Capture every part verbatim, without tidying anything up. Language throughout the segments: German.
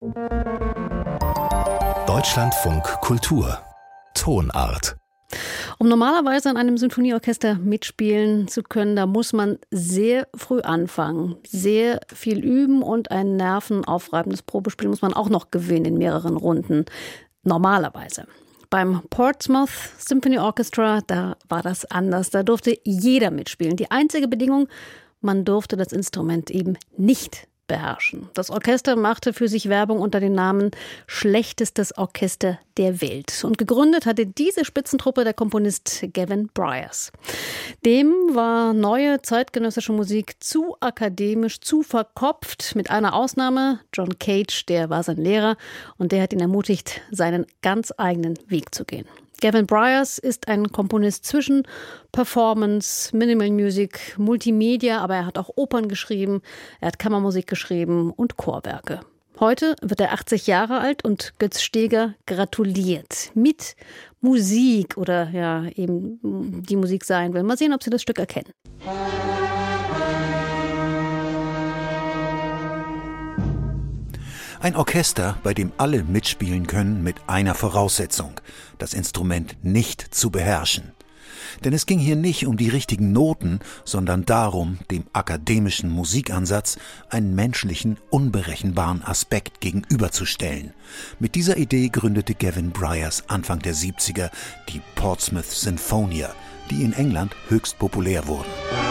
Deutschlandfunk Kultur Tonart. Um normalerweise in einem Sinfonieorchester mitspielen zu können, da muss man sehr früh anfangen, sehr viel üben und ein nervenaufreibendes Probespiel muss man auch noch gewinnen in mehreren Runden. Normalerweise. Beim Portsmouth Symphony Orchestra, da war das anders. Da durfte jeder mitspielen. Die einzige Bedingung, man durfte das Instrument eben nicht beherrschen. Das Orchester machte für sich Werbung unter dem Namen Schlechtestes Orchester der Welt. Und gegründet hatte diese Spitzentruppe der Komponist Gavin Bryars. Dem war neue zeitgenössische Musik zu akademisch, zu verkopft, mit einer Ausnahme. John Cage, der war sein Lehrer und der hat ihn ermutigt, seinen ganz eigenen Weg zu gehen. Gavin Bryars ist ein Komponist zwischen Performance, Minimal Music, Multimedia, aber er hat auch Opern geschrieben, er hat Kammermusik geschrieben und Chorwerke. Heute wird er achtzig Jahre alt und Götz Steger gratuliert mit Musik oder ja eben die Musik sein will. Mal sehen, ob Sie das Stück erkennen. Ein Orchester, bei dem alle mitspielen können mit einer Voraussetzung, das Instrument nicht zu beherrschen. Denn es ging hier nicht um die richtigen Noten, sondern darum, dem akademischen Musikansatz einen menschlichen, unberechenbaren Aspekt gegenüberzustellen. Mit dieser Idee gründete Gavin Bryars Anfang der siebziger die Portsmouth Sinfonia, die in England höchst populär wurden.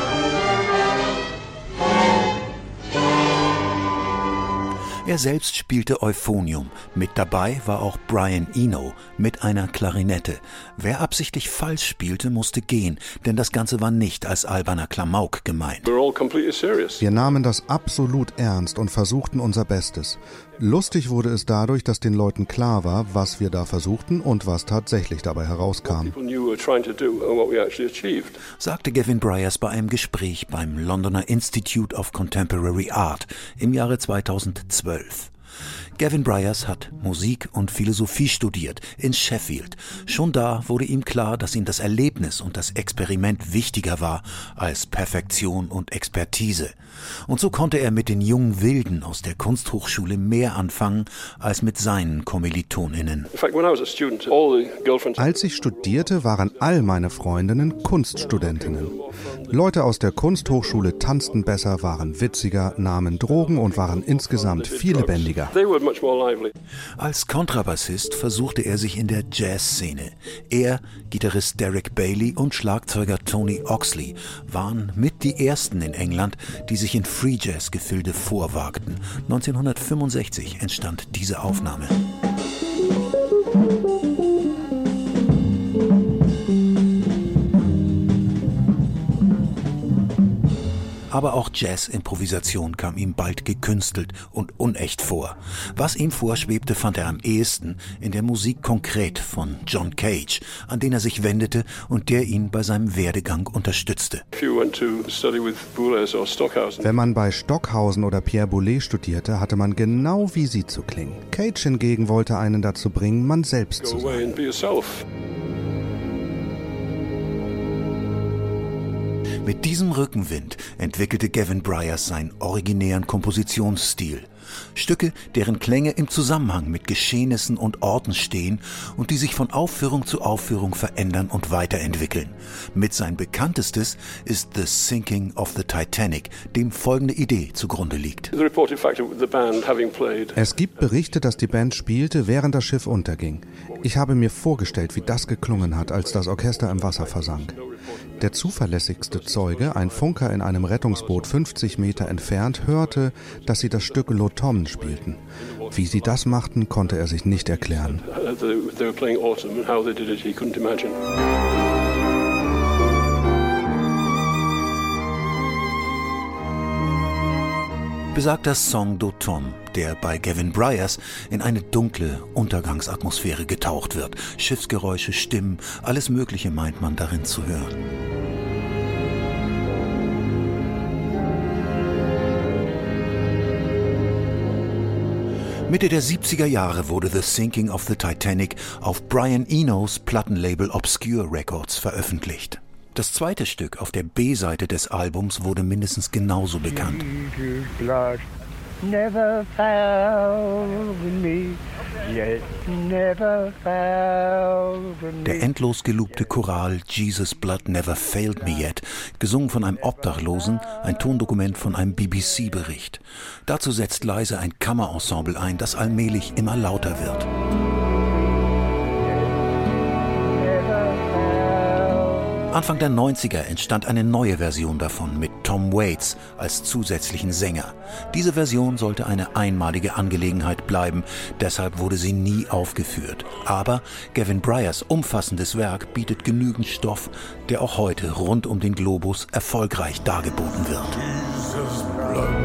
Er selbst spielte Euphonium. Mit dabei war auch Brian Eno mit einer Klarinette. Wer absichtlich falsch spielte, musste gehen, denn das Ganze war nicht als alberner Klamauk gemeint. Wir nahmen das absolut ernst und versuchten unser Bestes. Lustig wurde es dadurch, dass den Leuten klar war, was wir da versuchten und was tatsächlich dabei herauskam. Sagte Gavin Bryars bei einem Gespräch beim Londoner Institute of Contemporary Art im Jahre zweitausendzwölf. Gavin Bryars hat Musik und Philosophie studiert in Sheffield. Schon da wurde ihm klar, dass ihm das Erlebnis und das Experiment wichtiger war als Perfektion und Expertise. Und so konnte er mit den jungen Wilden aus der Kunsthochschule mehr anfangen als mit seinen KommilitonInnen. Als ich studierte, waren all meine Freundinnen Kunststudentinnen. Leute aus der Kunsthochschule tanzten besser, waren witziger, nahmen Drogen und waren insgesamt viel lebendiger. Als Kontrabassist versuchte er sich in der Jazzszene. Er, Gitarrist Derek Bailey und Schlagzeuger Tony Oxley waren mit die ersten in England, die sich in Free Jazz-Gefilde vorwagten. neunzehnhundertfünfundsechzig entstand diese Aufnahme. Aber auch Jazz-Improvisation kam ihm bald gekünstelt und unecht vor. Was ihm vorschwebte, fand er am ehesten in der Musik konkret von John Cage, an den er sich wendete und der ihn bei seinem Werdegang unterstützte. Wenn man bei Stockhausen oder Pierre Boulez studierte, hatte man genau wie sie zu klingen. Cage hingegen wollte einen dazu bringen, man selbst zu sein. Mit diesem Rückenwind entwickelte Gavin Bryars seinen originären Kompositionsstil. Stücke, deren Klänge im Zusammenhang mit Geschehnissen und Orten stehen und die sich von Aufführung zu Aufführung verändern und weiterentwickeln. Mit sein bekanntestes ist The Sinking of the Titanic, dem folgende Idee zugrunde liegt. Es gibt Berichte, dass die Band spielte, während das Schiff unterging. Ich habe mir vorgestellt, wie das geklungen hat, als das Orchester im Wasser versank. Der zuverlässigste Zeuge, ein Funker in einem Rettungsboot fünfzig Meter entfernt, hörte, dass sie das Stück L'Automne spielten. Wie sie das machten, konnte er sich nicht erklären. Besagter Song d'Automne, der bei Gavin Bryars in eine dunkle Untergangsatmosphäre getaucht wird. Schiffsgeräusche, Stimmen, alles Mögliche meint man darin zu hören. Mitte der siebziger Jahre wurde The Sinking of the Titanic auf Brian Enos Plattenlabel Obscure Records veröffentlicht. Das zweite Stück auf der B-Seite des Albums wurde mindestens genauso bekannt. Never fell Der endlos gelobte Choral Jesus Blood Never Failed Me Yet, gesungen von einem Obdachlosen, ein Tondokument von einem B B C-Bericht. Dazu setzt leise ein Kammerensemble ein, das allmählich immer lauter wird. Anfang der neunziger entstand eine neue Version davon mit Tom Waits als zusätzlichen Sänger. Diese Version sollte eine einmalige Angelegenheit bleiben, deshalb wurde sie nie aufgeführt. Aber Gavin Bryars umfassendes Werk bietet genügend Stoff, der auch heute rund um den Globus erfolgreich dargeboten wird. Jesus,